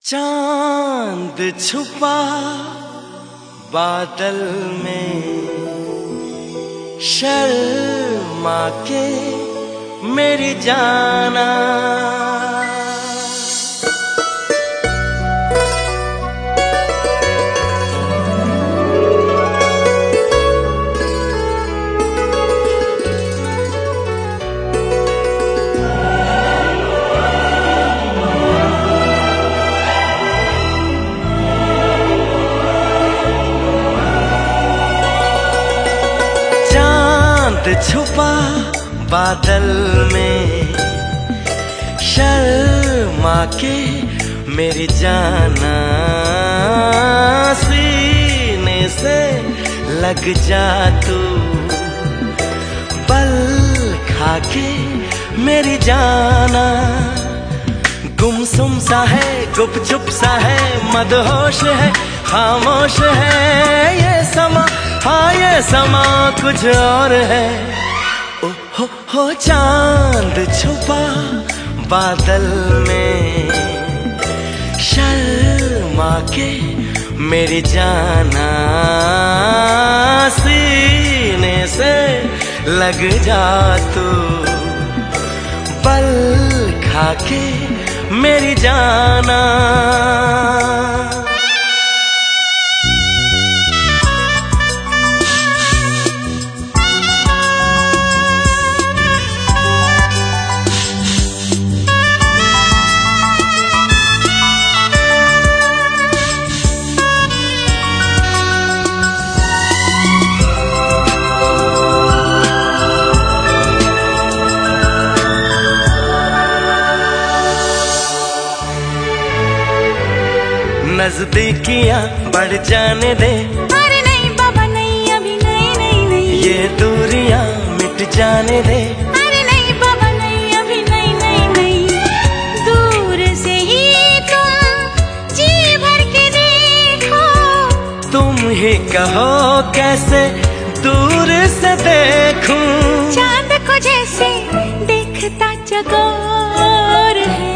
चांद छुपा बादल में, शर्मा के मेरी जाना। छुपा बादल में, शर्मा के मेरी जाना, सीने से लग जा तू, बल खा के मेरी जाना। गुमसुम सा है, गुपचुप सा है, मदहोश है, खामोश है ये समा, हाँ ये समा कुछ और है। ओ हो चांद छुपा बादल में, शर्मा के मेरी जाना, सीने से लग जा तू, बल खा के मेरी जाना। नजदीकियां बढ़ जाने दे, अरे नहीं बाबा नहीं, अभी नहीं नहीं नहीं। ये दूरियां मिट जाने दे, अरे नहीं बाबा नहीं, अभी नहीं नहीं नहीं। दूर से ही तुम जी भर के देखो, तुम ही कहो कैसे दूर से देखूं। चांद को जैसे देखता चकोर है।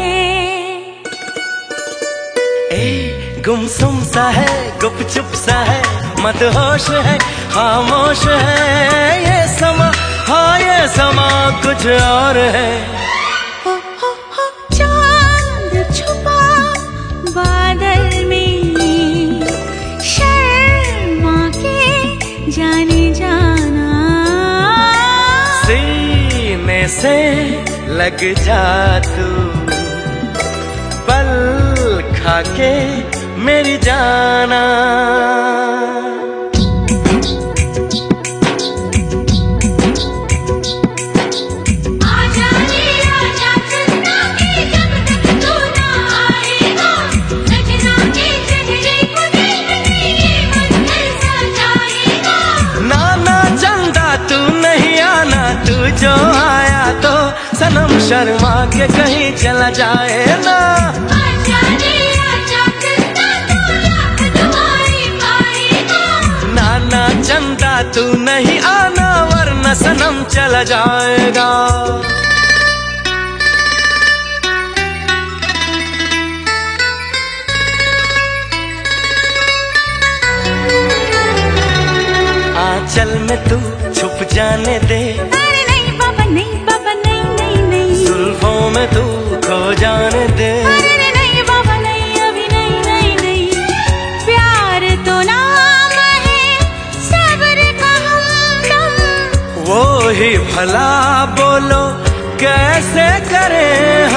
गुमसुम सा है, गुपचुप सा है, मदहोश है, खामोश है ये समा, हाँ ये समा कुछ और है। हो चांद छुपा बादल में, शर्मा के जाने जाना, सीने से लग जा तू, पल खा के मेरी जाना। नाना चंदा तू नहीं आना, तू जो आया तो सनम शर्मा के कहीं चला जाए ना। नाना चंदा तू नहीं आना, वरना सनम चला जाएगा। आंचल में तू छुप जाने दे, अरे नहीं बाबा नहीं, बाबा नहीं नहीं नहीं। जुल्फों में तू खो जाने दे, अरे नहीं बाबा नहीं, अभी नहीं नहीं नहीं। प्यार तो नाम है सब्र का हमदम, वो ही भला बोलो कैसे करें